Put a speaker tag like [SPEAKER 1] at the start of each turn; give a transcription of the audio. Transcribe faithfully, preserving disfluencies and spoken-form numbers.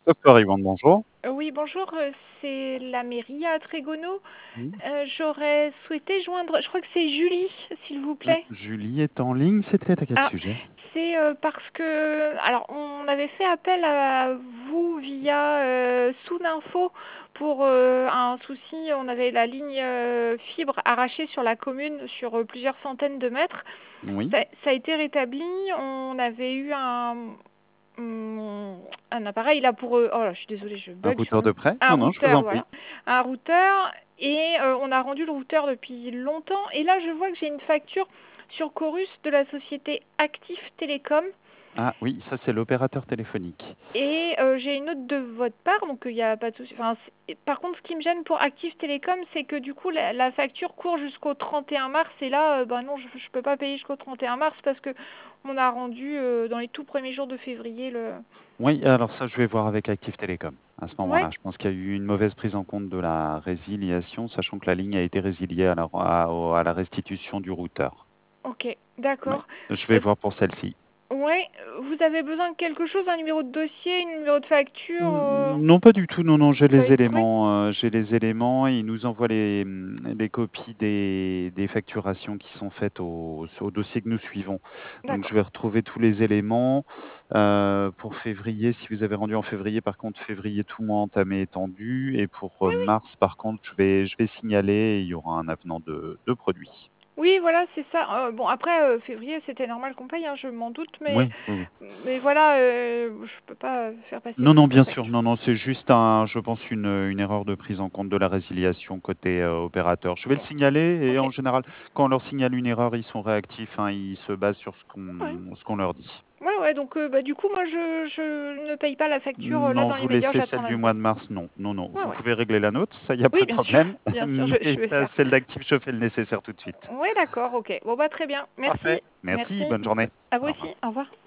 [SPEAKER 1] Top Paris One, bonjour.
[SPEAKER 2] Oui, bonjour, heu, c'est la mairie à Trégono.
[SPEAKER 1] Mmh.
[SPEAKER 2] Heu, j'aurais souhaité joindre je crois que c'est Julie, s'il vous
[SPEAKER 1] Heu,
[SPEAKER 2] plaît?
[SPEAKER 1] Julie est en ligne, c'était à quel
[SPEAKER 2] Ah,
[SPEAKER 1] sujet?
[SPEAKER 2] c'est, heu, parce que alors on avait fait appel à vous via, heu, Soudinfo pour, heu, un souci. On avait la ligne, heu, fibre arrachée sur la commune sur, heu, plusieurs centaines de mètres.
[SPEAKER 1] Oui.
[SPEAKER 2] Ça ça a été rétabli. On avait eu un, mmh, un appareil là pour, heu, oh là, je suis désolée, je
[SPEAKER 1] Un
[SPEAKER 2] bug sur
[SPEAKER 1] routeur
[SPEAKER 2] le
[SPEAKER 1] de prêt?
[SPEAKER 2] un
[SPEAKER 1] Non, non, je vous
[SPEAKER 2] routeur,
[SPEAKER 1] en prie.
[SPEAKER 2] voilà, un routeur et heu, on a rendu le routeur depuis longtemps et là, je vois que j'ai une facture sur Chorus de la société Actif Télécom
[SPEAKER 1] Ah oui, ça c'est l'opérateur téléphonique.
[SPEAKER 2] et heu, j'ai une autre de votre part, donc il y a pas de souci. Enfin, c'est par contre, ce qui me gêne pour Actif Télécom, c'est que du coup, la la facture court jusqu'au trente et un mars et là, heu, bah non, je je peux pas payer jusqu'au trente et un mars parce qu'on a rendu, heu, dans les tout premiers jours de février le
[SPEAKER 1] Oui, alors ça, je vais voir avec Active Télécom. À ce
[SPEAKER 2] ouais?
[SPEAKER 1] moment-là, je pense qu'il y a eu une mauvaise prise en compte de la résiliation, sachant que la ligne a été résiliée à la à au à la restitution du routeur.
[SPEAKER 2] OK,
[SPEAKER 1] Ouais,
[SPEAKER 2] d'accord.
[SPEAKER 1] je vais
[SPEAKER 2] Heu,
[SPEAKER 1] voir pour celle-ci.
[SPEAKER 2] ouais, vous avez besoin de quelque chose, un numéro de dossier, un numéro de facture, heu?
[SPEAKER 1] Mmh, non, pas du tout, non, non, j'ai
[SPEAKER 2] Pas
[SPEAKER 1] les
[SPEAKER 2] du tout, oui?
[SPEAKER 1] éléments, heu, j'ai les éléments et ils nous envoient les, mmh, les copies des des facturations qui sont faites au au dossier que nous suivons. Donc je
[SPEAKER 2] D'accord.
[SPEAKER 1] vais retrouver tous les éléments, heu, pour février, si vous avez rendu en février, par contre, février, tout mois entamé est tendu et pour,
[SPEAKER 2] Oui,
[SPEAKER 1] heu,
[SPEAKER 2] oui.
[SPEAKER 1] mars, par contre, je vais je vais signaler et il y aura un avenant de de produit.
[SPEAKER 2] Oui, voilà, c'est ça. Heu, bon après, heu, février, c'était normal qu'on paye, hein, je m'en doute, mais
[SPEAKER 1] Oui, oui, oui.
[SPEAKER 2] mais voilà, heu, je peux pas, heu, faire passer
[SPEAKER 1] Non,
[SPEAKER 2] plus
[SPEAKER 1] non,
[SPEAKER 2] vite la
[SPEAKER 1] bien sûr,
[SPEAKER 2] facture.
[SPEAKER 1] non, non, c'est juste un je pense une, heu, une erreur de prise en compte de la résiliation côté, heu, opérateur. Je vais le
[SPEAKER 2] Bon,
[SPEAKER 1] signaler et
[SPEAKER 2] OK.
[SPEAKER 1] en général, quand on leur signale une erreur, ils sont réactifs, hein, ils se basent sur ce
[SPEAKER 2] Ouais.
[SPEAKER 1] qu'on ce qu'on leur dit.
[SPEAKER 2] Ouais, ouais, donc heu, bah, du coup, moi, je je ne paye pas la facture, heu, là,
[SPEAKER 1] Non,
[SPEAKER 2] dans
[SPEAKER 1] vous
[SPEAKER 2] l'immédiat,
[SPEAKER 1] laissez
[SPEAKER 2] j'attends
[SPEAKER 1] celle
[SPEAKER 2] la
[SPEAKER 1] du mois
[SPEAKER 2] nouvelle.
[SPEAKER 1] de mars, non, non, non.
[SPEAKER 2] Ouais,
[SPEAKER 1] Vous
[SPEAKER 2] ouais.
[SPEAKER 1] pouvez régler la nôtre, ça, il y a pas
[SPEAKER 2] Oui,
[SPEAKER 1] de
[SPEAKER 2] bien sûr,
[SPEAKER 1] problème,
[SPEAKER 2] bien sûr, je
[SPEAKER 1] mais
[SPEAKER 2] je vais
[SPEAKER 1] ça,
[SPEAKER 2] faire.
[SPEAKER 1] celle d'Active, je fais le nécessaire tout de suite.
[SPEAKER 2] Ouais, d'accord, OK. Bon, bah, très bien.
[SPEAKER 1] Parfait,
[SPEAKER 2] Merci.
[SPEAKER 1] merci,
[SPEAKER 2] Merci.
[SPEAKER 1] bonne journée.
[SPEAKER 2] À vous
[SPEAKER 1] Au revoir.
[SPEAKER 2] aussi. Au revoir.